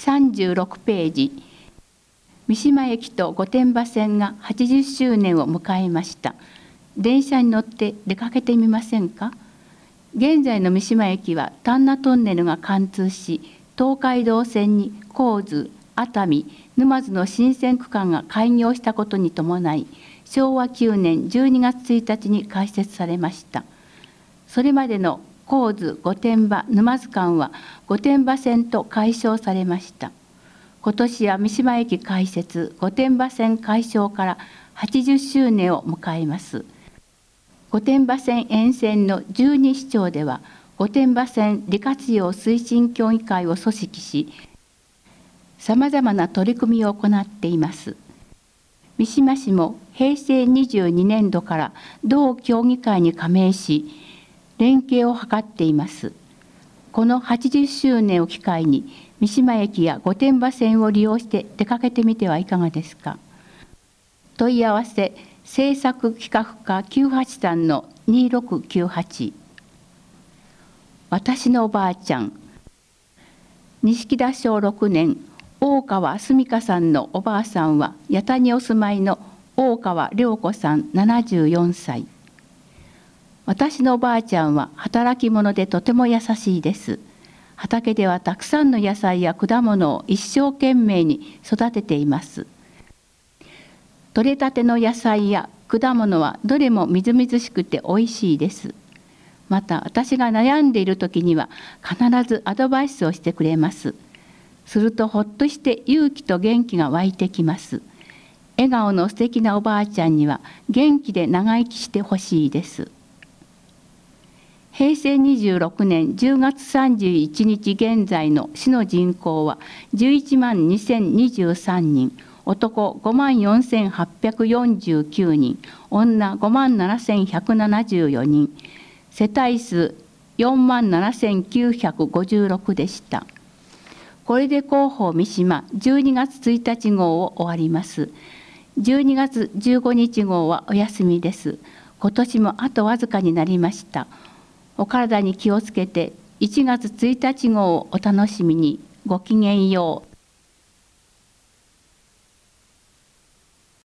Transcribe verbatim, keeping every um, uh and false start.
さんじゅうろくページ。三島駅と御殿場線がはちじゅっしゅうねんを迎えました。電車に乗って出かけてみませんか？現在の三島駅は丹那トンネルが貫通し、東海道線に神津、熱海、沼津の新線区間が開業したことに伴い、しょうわきゅうねんじゅうにがつついたちに開設されました。それまでの神津、御殿場、沼津間は御殿場線と改称されました。今年は三島駅開設、御殿場線開称からはちじゅっしゅうねんを迎えます。御殿場線沿線のじゅうにしちょうでは、御殿場線利活用推進協議会を組織し、さまざまな取り組みを行っています。三島市もへいせいにじゅうにねんどから同協議会に加盟し、連携を図っています。このはちじゅっしゅうねんを機会に、三島駅や御殿場線を利用して出かけてみてはいかがですか。問い合わせ、政策企画課きゅうはちさんのにろくきゅうはち。私のおばあちゃん。錦田小ろくねん、大川澄香さんのおばあさんは、八田にお住まいの大川良子さんななじゅうよんさい。私のおばあちゃんは働き者でとても優しいです。畑ではたくさんの野菜や果物を一生懸命に育てています。取れたての野菜や果物はどれもみずみずしくておいしいです。また私が悩んでいる時には必ずアドバイスをしてくれます。するとほっとして勇気と元気が湧いてきます。笑顔の素敵なおばあちゃんには元気で長生きしてほしいです。へいせいにじゅうろくねんじゅうがつさんじゅういちにち現在の市の人口はじゅういちまんにせんにじゅうさんにん、男ごまんよんせんはっぴゃくよんじゅうきゅうにん、女ごまんななせんひゃくななじゅうよにん、世帯数よんまんななせんきゅうひゃくごじゅうろくでした。これで広報三島じゅうにがつついたち号を終わります。じゅうにがつじゅうごにち号はお休みです。今年もあとわずかになりました。お体に気をつけていちがつついたち号をお楽しみに。ごきげんよう。